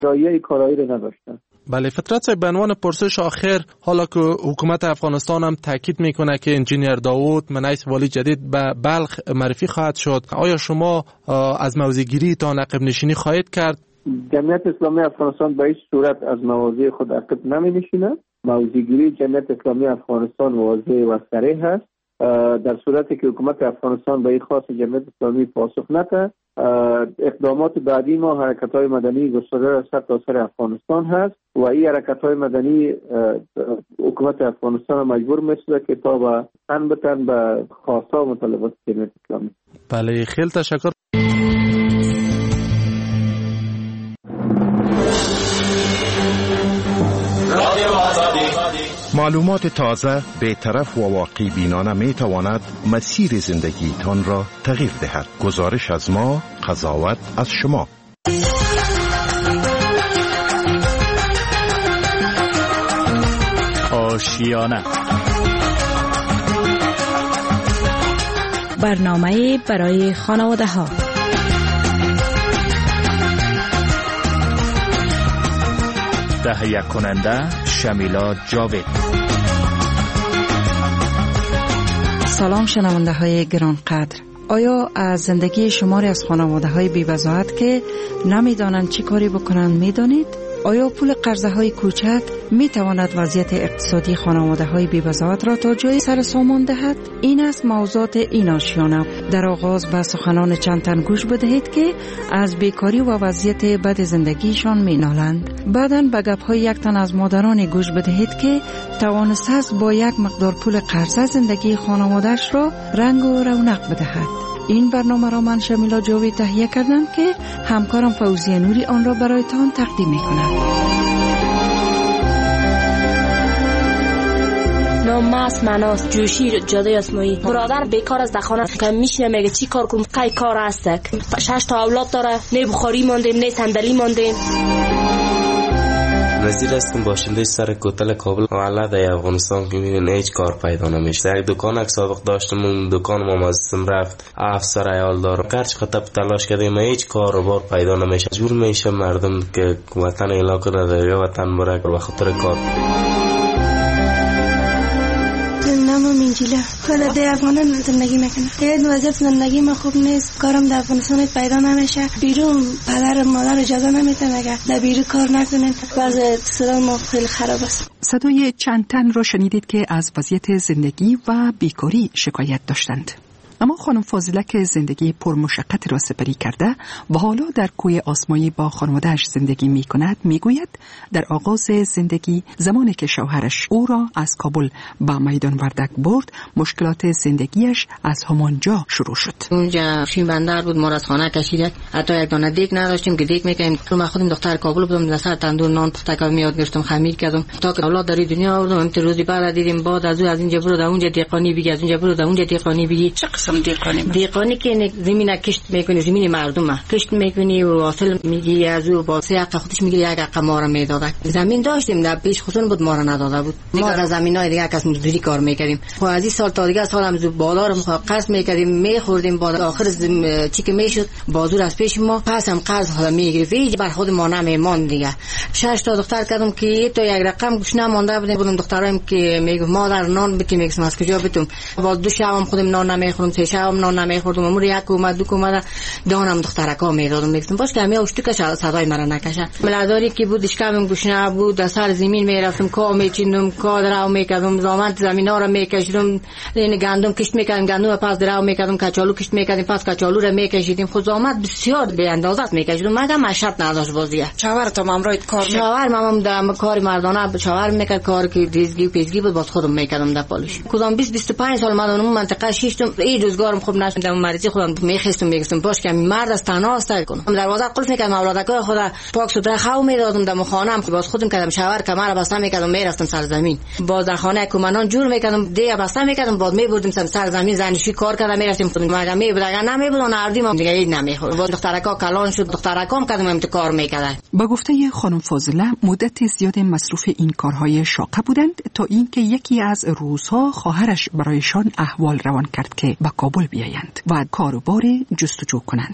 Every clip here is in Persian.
رایه کارایی رو نداشتن. بله فطرت صاحب، به عنوان پرسش آخر، حالا که حکومت افغانستان هم تاکید میکنه که انجینیر داوود رئیس والی جدید به بلخ معرفی خواهد شد، آیا شما از موضع‌گیری تا عقب نشینی خواهید کرد؟ جمعیت اسلامی افغانستان به هیچ صورت از مواضع خود عقب نمی‌نشیند. موضع‌گیری جمعیت اسلامی افغانستان واضح و صریح است. در صورتی که حکومت افغانستان به این خواست جمعیت اسلامی پاسخ نده، اقدامات بعدی ما حرکت‌های مدنی گسترده در سرتاسر افغانستان هست و این حرکت‌های مدنی حکومت افغانستان مجبور می‌سازد که تا به تن به تن به خواسته و مطالبات جمعیت اسلامی. بله خیلی تشکر. معلومات تازه، بی‌طرف و واقع بینانه می تواند مسیر زندگی تان را تغییر دهد. گزارش از ما، قضاوت از شما. آشیانه، برنامه برای خانواده ها. تهیه کننده شمیلا جاوید. سلام شنونده های گرانقدر. آیا از زندگی شماری از خانواده های بی‌وضاحت که نمیدانند چی کاری بکنند میدانید؟ آیا پول قرضه های کوچک می تواند وضعیت اقتصادی خانواده های بی‌وضاحت را تا جای سر سامان دهد؟ این است موضوعات این آشیانه. در آغاز به سخنان چند تن گوش بدهید که از بیکاری و وضعیت بد زندگیشان می نالند. بعداً به گپ های یک تن از مادران گوش بدهید که توانسته است با یک مقدار پول قرضه زندگی خانواده‌اش را رنگ و رونق بدهد. این برنامه را من شمیلا جاوید تهیه کردم که همکارم فوزیه نوری آن را برایتان تقدیم می‌کند. نام است مناس جوشی جاده اسماعیل. برادر بیکار از دخانه که میشینه میگه چی کار کنم؟ قای کار است. 6 تا اولاد داره، نه بخاری ماندیم نه صندلی ماندیم. نظیر هستم، باشنده سر کوتل کابل. والا در افغانستان که میبین هیچ کار پیدا نمیشه. یک دکان سابق داشتم، اون دکان ما مازم رفت، افسر عیال دارم، گرچه خطب تلاش کردیم هیچ کار و بار پیدا نمیشه. جور میشه مردم که وطن اعلان کنه در یا وطن بره به خاطر کار. منجیله خود در افغانستان زندگی میکنه. این وضعیت زندگی ما خوب نیست، کارم در افغانستان پیدا نمیشه، بیرون پدر مادر اجازه نمیدن اگر در بیرون کار نکنین. وضع اقتصاد ما خیلی خراب است. صدای چند تن را شنیدید که از وضعیت زندگی و بیکاری شکایت داشتند. اما خانم فاضله که زندگی پرمشقت را سپری کرده و حالا در کوی آسمایی با خانواده‌اش زندگی می کند، می گوید در آغاز زندگی زمانی که شوهرش او را از کابل به میدان وردک برد، مشکلات زندگیش از همانجا شروع شد. اونجا شیم بندر بود، ما را از خانه کشیدک، حتی یک دانه دیگ نداشتیم که دیگ میکنیم. من خودم دختر کابل بودم، دسر تندور نان پختک میاد گرفتم خمیر کردم تا که اولاد در دنیا آوردم. امتی روزی بعد دیدیم بعد از اینجا برو در اونجا دیقانی بگی، از اونجا برو در اونجا دیقانی بگی. دیقانی که زمین کشت میکنی، زمین مردم کشت میکنی و واصل میگی از او با سه حق خودش میگیری، یک حق ما را میداده. زمین داشتیم در پیش خودمون بود، ما را نداده بود. ما در زمینای دیگه کس مزدوری کار میکردیم. خب از این سال تا دیگه سال هم بالا رو قرض میکردیم، میخوردیم. با آخر چی که میشد بازور از پیش ما پس هم قرض خود میگرفت، هیچ بر خود ما نمیموند دیگه. 6 تا دختر کردم که تا یک رقم گوش نمونده بودیم. دخترایم که میگم مادر نان بتیم، میگم از کجا بتم. با دو شبم خودم نان نمیخورم، سه شبم نان نمیخوردم. امور یک اومد دو اومد دانم دخترکا میدادم، میگفتم باش که همه اشتکش صدای مرا نکشه. ملاداری که بود اشکام گوشنا بود، در سر زمین میرفتم، کا میچیندم، کا درو میکردم، زامن زمینا را میکشیدم، این گندم کشت میکردم، گندم پس درو میکردم، کچالو کشت میکردیم، پس کچالو را میکشیدیم. خود زامن بسیار به اندازه میکشیدم، مگه مشت نداشت بازیه. شوهر تو مامرایت کار شوهر مامم در کار مردانه شوهر میکرد، کار که دیزگی و پیزگی بود، باز خودم میکردم در پالش. کدام 20 25 سال من اون منطقه شیشتم، این روزگارم خوب نشد. مریضی خودم میخستم، میگفتم باش که مرد از تنها است کنم. دروازه قلف میکردم، اولادکای خود پاک سوتره خو میدادم در خانه‌ام، باز خودم کردم شوهر کمر بسته میکردم، میرفتم سر زمین، باز در خانه کومنان جور میکردم، دیگه بسته میکردم، باز میبردیم سر زمین زنشی کار کردم، میرفتیم خودم مگه میبود اگر نمیبود نردیم دیگه این نمیخورد. باز دخترکا کلان شد، دخترکام کردم امت کار میکردن. با گفته خانم فاضله مدت زیاد مصروف این کارهای شاقه بودند تا اینکه یکی از روزها خواهرش برایشان احوال روان کرد که به کابل بیایند و کاروبار جستجو کنند.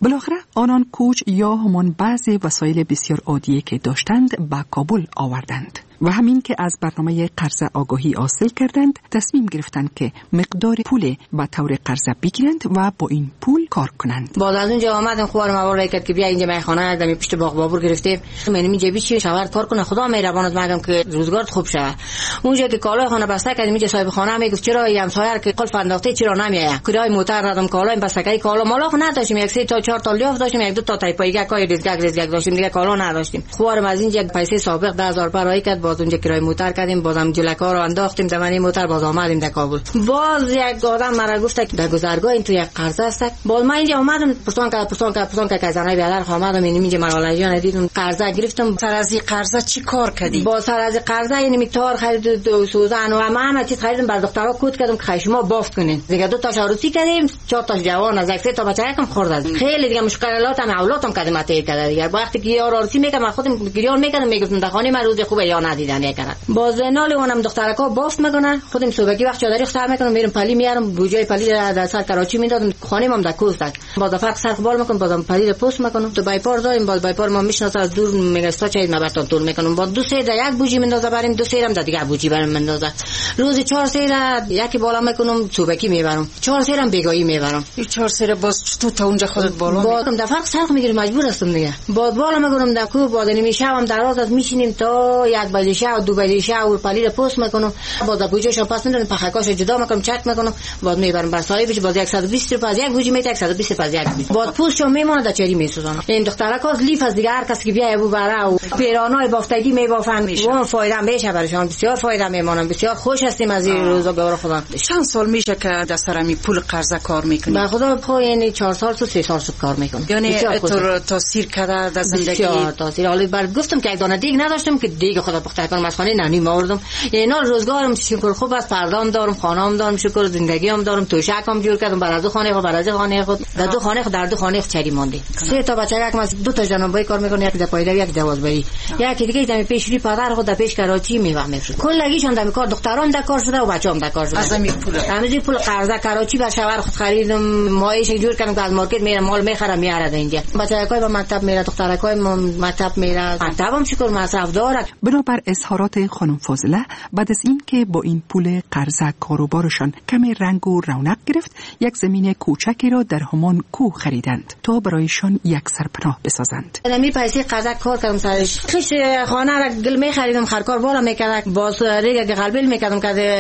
بالاخره آنان کوچ یا همان بعضی وسایل بسیار عادی که داشتند به کابل آوردند و همین که از برنامه قرض آگاهی حاصل کردند تصمیم گرفتند که مقدار پول به طور قرض بگیرند و با این پول کار کنند. بعد از اونجا آمدم خوارم اول کرد که بیا اینجا میخانه دمی پشت باغ بابور گرفتیم من اینجا بیچی شوهر کار کنه خدا مهربانت مگم که روزگار خوب شه. اونجا که کالای خانه بسته کردیم اینجا صاحب خانه میگفت چرا این همسایه که قلف انداخته چرا نمیاد کرای موتر دادم کالای بسته کالا مالا نداشتیم یک سه تا 4 تا لیاف داشتیم یک دو تا تایپایگه کای ریزگک داشتیم دیگه کالا نداشتیم. خوارم از اینجا پیسه سابق 10000 برای کرد باز اونجا کرای موتر کردیم بازم جلکا رو انداختیم دمنی موتر باز آمدیم در کابل. باز یک آدم مرا گفت که در گذرگاه این تو یک قرض است. باز من اینجا اومدم پرسان که زنای بیادر اومدم اینجا مرالای جان دیدم قرض گرفتم. سر از این قرض چی کار کردی؟ با سر از قرض یعنی میتار خرید و سوزن و همه چیز خریدم بر دخترها کود کردم که شما بافت کنین. دیگه 2 تا شاروسی کردیم 4 تا جوان از 1 تا بچه یکم خورد از خیلی دیگه مشکلاتم اولادم کردم تیر کرده دیگه. وقتی که یار آرسی میگم خودم گریان میکردم میگفتم در خانه من روز خوبه یا ندیدن یکرد. باز نال اونم دخترکا بافت میکنن خودم صبحی وقت چادری خسر میکنم میرم پلی میارم بوجای پلی در سر کراچی میدادم خانه هم در کوست است. باز فرق سر بال میکنم بازم پلی پست میکنم تو بایپار داریم باز بایپار ما میشناسه از دور میگستا چای مبرتون طول میکنم با 2 3 در یک بوجی میندازه بریم 2 3 هم در دیگه بوجی بریم میندازه روز 4 3 یکی بالا میکنم صبحی میبرم 4 3 هم بیگایی میبرم 4 3 باز تو تا اونجا خودت بالا میبرم در فرق سر میگیرم مجبور هستم دیگه باز بالا میکنم در کو باز نمیشم دراز از میشینیم تا 1 بجه شب 2 بجه شب و پلی پست میکنم باز بوجیش پاس میدم پخکاش جدا میکنم چک میکنم باز میبرم بر صاحبش باز 120 روپیه از یک بوجی میته 120 روپیه از یک بوجی باز پوستشو میمونه در چری میسوزونم. این دخترکا لیف از دیگه هر کسی که بیای ابو برا و پیرانای بافتگی میبافن اون فایده میشه براشون بسیار فایده میمونن بسیار خوش هستیم از این روزگار خدا. چند سال میشه که در سرمی پول قرض کار میکنی؟ به خدا خو یعنی 4 سال تو 3 سال کار میکنم. یعنی تو تاثیر کرده در زندگی؟ بسیار تاثیر. حالا بر گفتم که یک دانه دیگ نداشتم که دیگ خدا پخته کنم از خانه نانی آوردم. یعنی روزگارم شکر خوب است فردام دارم خانه‌ام دارم شکر زندگیام دارم توشکم جور کردم بر از خانه خود بر از خانه خود در 2 خانه خود در 2 خانه چری ماندی 3 تا بچه یک از 2 تا جنابای کار میکنه یک در پایداری یک دوازبری یکی دیگه دم پیشری پدر خود در پیش کراچی میوه میفروشه کلگیشون در کار دخترام در کار شده و بچه‌ام در کار شده از همین پول قرض کراچی بر شوهر خود خریدم مایش جور کردم که از مارکت میرم مال میخرم میاره اینجا بچه‌کای به مکتب میره دخترکای مکتب میره مکتبم شکر مصرف داره. بنابر اظهارات خانم فاضله بعد از این که با این پول قرض کاروبارشان کمی رنگ و رونق گرفت یک زمین کوچکی را در همان کوه خریدند تا برایشان یک سرپناه بسازند. می پیسه قرض کار کردم سرش خش خانه را گل می خریدم خرکار بالا میکردم باز ریگ قلبل میکردم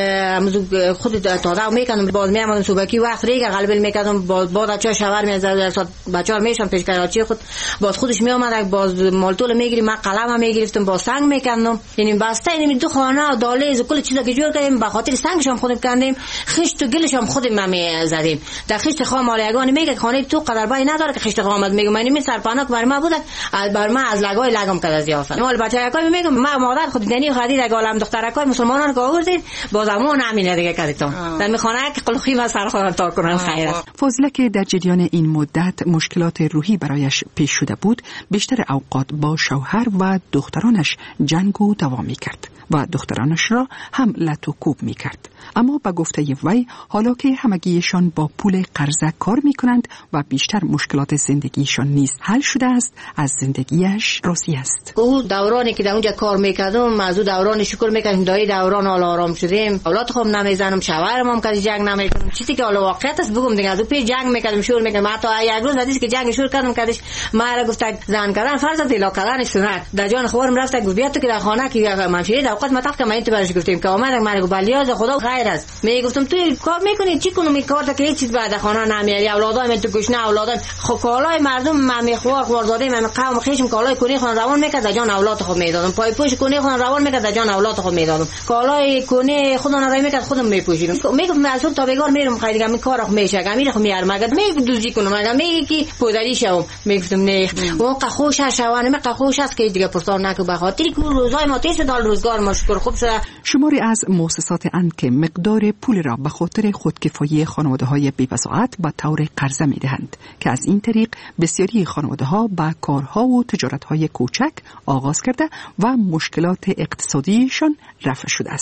که خود تازه میکردم باز میامدم صبحی وقت ریگ قلبل میکردم باز بچا شوهر میزد بچا میشم پیش کراچی خود باز خودش میآمد باز مالتول میگیری من قلمم میگرفتم باز سنگ میکردم یعنی بسته این 2 خانه و دالیز و کل چیزا که جور کردیم به خاطر سنگش هم خودم کردیم خشت و گلش هم خودم میزدیم در خشت خام مالیگان میگه خانه تو قدر بای نداره که خشت خامت میگم من سرپناه بر ما بود بر ما از لگای لگم کرد از یافت مال بچه‌کای میگم ما مادر خود دنی خرید اگه عالم دخترکای مسلمانان که آوردین بازمون همین دیگه کردیم در میخونه که قلخی ما سر خودم تا کنن خیر است. فاضله که در جریان این مدت مشکلات روحی برایش پیش شده بود بیشتر اوقات با شوهر و دخترانش جنگ و دعوا میکرد و دخترانش را هم لط و کوب میکرد. اما با گفته وی حالا که همگیشان با پول قرض کار میکنند و بیشتر مشکلات زندگیشان نیز حل شده است از زندگیش راضی است. او دورانی که در اونجا کار میکردم از او دوران شکر میکنم دایی دوران حال آرام شدیم اولاد خوب نمیزنم شوهرم هم کسی جنگ نمیکنم چیزی که حالا واقعیت است بگم دیگه از او پی جنگ میکردم شور میکردم حتی یک روز بعدش که جنگ شروع کردم کدش ما را گفت زن کردن فرض است الا کردن سنت در جان خوارم رفت گفت بیا تو که در خانه که منفعه در اوقات متفق که من تو برش گفتیم که اومد من گفت بلیاز خدا خیر است میگفتم تو کار میکنی چی کنم این کار تا که هیچ چیز بعد خانه نمیاری اولادای من تو گشنه اولادای خب کالای مردم من خوارزاده من قوم خیشم کالای کنی خون روان میکرد جان اولاد خود میدادم پای پوش کنی خون روان میکرد جان اولاد خود میدادم کالای کنی خودم رای میکرد خودم میپوشیدم میگم از اون تا بگار میرم خیلی من کار میشه میرم میارم مگه دوزی کنم میگه کی پودری شوم میگفتم نه اون خوش شوانه من خوش است که دیگه پرسان نکو به خاطر که روزای ما 30 سال روزگار ما شکر خوب شده. شماری از مؤسسات اند که مقدار پول را به خاطر خودکفایی خانواده‌های بی‌وضاحت به طور قرضه می‌دهند که از این طریق بسیاری خانواده‌ها به کارها و تجارت‌های کوچک آغاز کرده و مشکلات اقتصادیشان رفع شده است.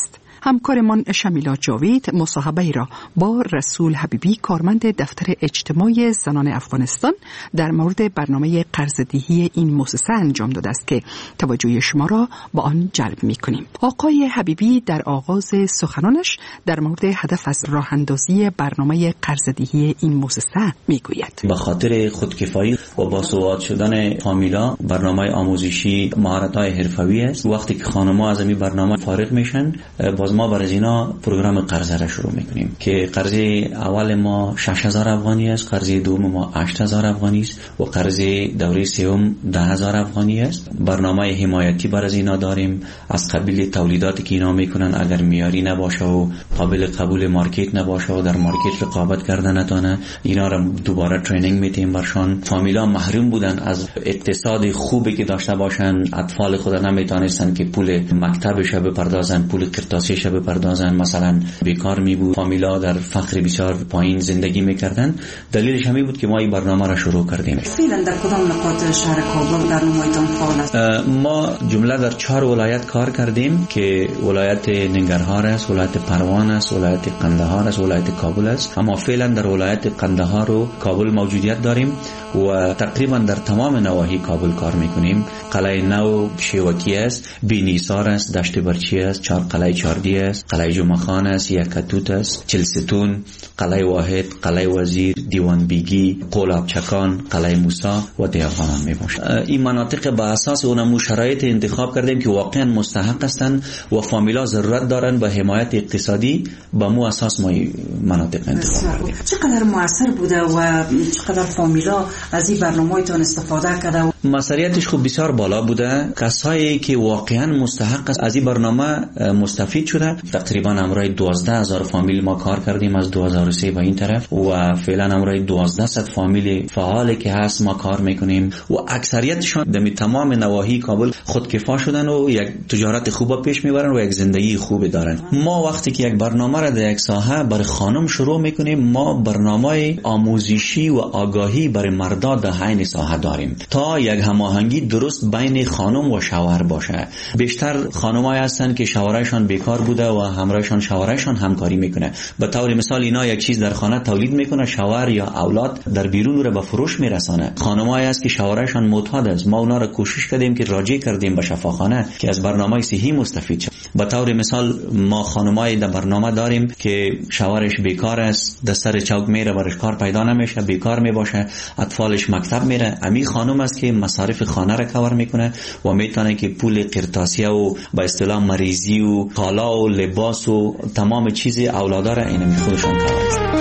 همکارمان شمیلا جاوید مصاحبه را با رسول حبیبی کارمند دفتر اجتماعی زنان افغانستان در مورد برنامه قرضه‌دهی این مؤسسه انجام داده است که توجه شما را با آن جلب می‌کنیم. آقای حبیبی در آغاز سخنانش در مورد هدف از راه اندازی برنامه قرضه‌دهی این مؤسسه میگوید. به خاطر خودکفایی و باسواد شدن فامیلا برنامه آموزشی مهارت‌های حرفه‌ای است. وقتی که خانم‌ها از این برنامه فارغ میشن باز ما برای اینا پروگرام قرضه را شروع میکنیم که قرضه اول ما 6000 افغانی است، قرضه دوم ما 8000 افغانی است و قرضه دوره سوم 10000 افغانی است. برنامه حمایتی برای اینا داریم از قبیل تولیداتی که اینا میکنن اگر معیاری نباشه و قابل قبول مارکت نباشه و در مارکت رقابت کردن نتونه اینا را دوباره ترینینگ میتیم برشان. فامیلا محروم بودن از اقتصاد خوبی که داشته باشن، اطفال خود نمیتونستن که پول مکتبش بپردازن، پول قرطاسیش بپردازن، مثلا بیکار میبود، فامیلا در فقر بسیار پایین زندگی میکردن. دلیلش همین بود که ما این برنامه را شروع کردیم. فعلا در کدام نقاط شهر کابل برنامه‌تان فعال است؟ ما جمله در 4 ولایت کار کردیم که ولایت ننگرهار است، ولایت پروان است، ولایت قندهار است، ولایت کابل است. اما فعلا در ولایت قندهار و کابل موجودیت داریم و تقریبا در تمام نواحی کابل کار میکنیم. قلعه نو شیوکی است، بینیسار است، دشت برچی است، قلعه چاردی است، قلعه جمعخان است، یکتوت است، چلستون، قلعه واحد، قلعه وزیر، دیوان بیگی، قلاب چکان، قلعه موسی و دیوانان میباشد. این مناطق به اساس اونمو شرایط انتخاب کردیم که واقعا مستحق هستند و فامیلا ضرورت دارن به حمایت اقتصادی. به مو اساس ما مناطق انتخاب کردیم. چقدر موثر بوده و چقدر فامیلا از این برنامه‌تان استفاده کرده؟ مسئولیتش خوب بسیار بالا بوده. کسایی که واقعا مستحق است از این برنامه مستفید شده. تقریبا امروز 12000 فامیل ما کار کردیم از 2003 به این طرف و فعلا امروز 1200 فامیل فعال که هست ما کار میکنیم و اکثریتشون در تمام نواحی کابل خودکفا شدن و یک تجارت خوب پیش میبرن و یک زندگی خوب دارن. ما وقتی که یک برنامه را در یک ساحه برای خانم شروع میکنیم، ما برنامه آموزشی و آگاهی برای مردا در حین ساحه داریم تا یک هماهنگی درست بین خانم و شوهر باشه. بیشتر خانمایی هستن که شوهرشان بیکار بوده و همراهشان شوهرشان همکاری میکنه. به طور مثال اینا یک چیز در خانه تولید میکنه، شوهر یا اولاد در بیرون رو به فروش میرسانه. خانمایی هست که شوهرشان معتاد است، ما اونا رو کوشش کردیم که راجع کردیم به شفاخانه که از برنامه صحی مستفید شد. به طور مثال ما خانمایی در برنامه داریم که شوهرش بیکار است، در سر چوک میره، برش کار پیدا نمیشه، بیکار میباشه، اطفالش مکتب میره. امی خانم است که مصارف خانه را کور میکنه و میتونه که پول قرطاسیه و به اصطلاح مریضی و کالا و لباس و تمام چیز اولادا را اینم خودشون کار.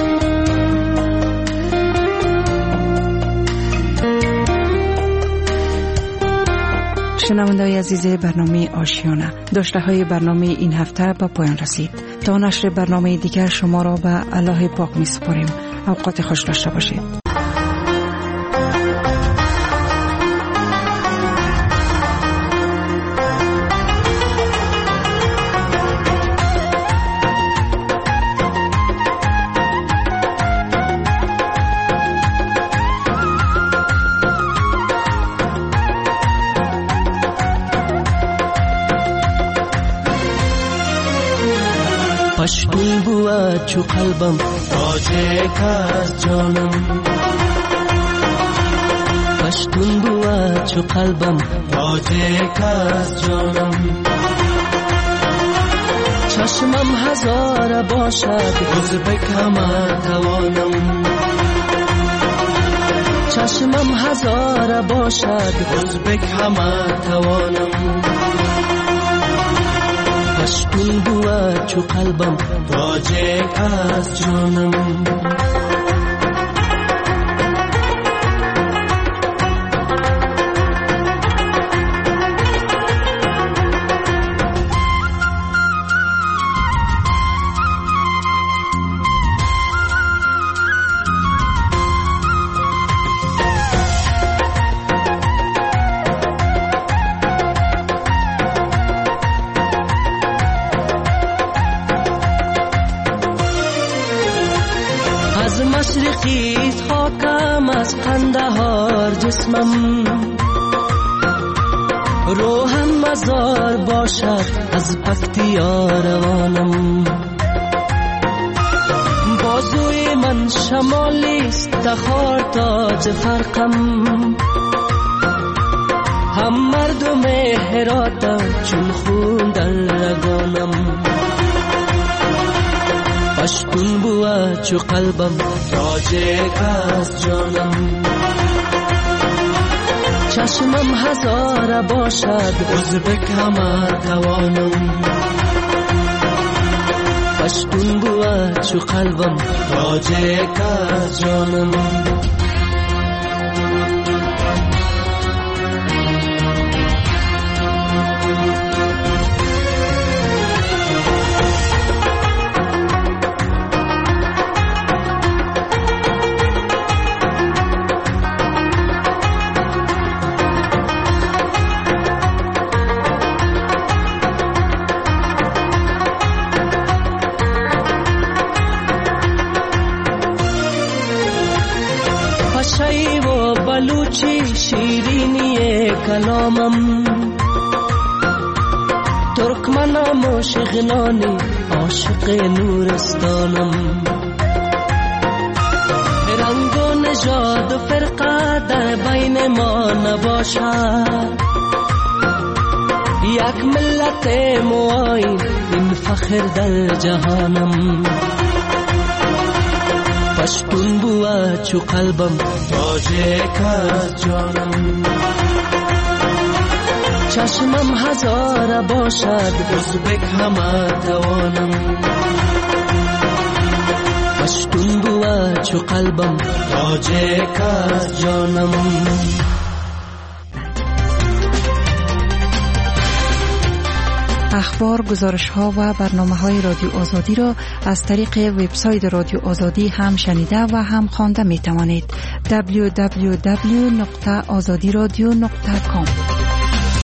شنونده‌های عزیز برنامه آشیانه، داشته‌های برنامه این هفته به پایان رسید. تا نشر برنامه دیگر شما را به الله پاک می‌سپاریم. اوقات خوش داشته باشید. پشتون بود چو قلبم تاجک از جانم، پشتون بود چو قلبم تاجک از جانم. چشمم هزار باشد ازبک همه توانم، چشمم هزار باشد ازبک همه توانم. پشتون بود چو قلبم تاجک از جانم. مشرقیت خاکم از قندهار جسمم، روحم مزار باشد از پکتیا روانم. بازوی من شمالیست تخار تاج فرقم. هم مردم هراتم چون خون در رگانم. پشتون بوا چو قلبم تاجک از جانم. چشمم هزار باشد ازبک همه توانم. پشتون بوا چو قلبم تاجک از جانم. پشایی و بلوچی شیرینی کلامم. ترکمنم و شغنانی عاشق نورستانم. رنگ و نژاد و فرقه در بین ما نباشد. یک ملت موین این فخر در جهانم. پشتون بوا چو قلبم تاجک از جانم. چشمم هزار باشد ازبک همه توانم. پشتون بوا چو قلبم تاجک از جانم. اخبار، گزارش‌ها و برنامه‌های رادیو آزادی را از طریق وبسایت رادیو آزادی هم شنیده و هم خوانده می‌توانید. www.azadiradio.com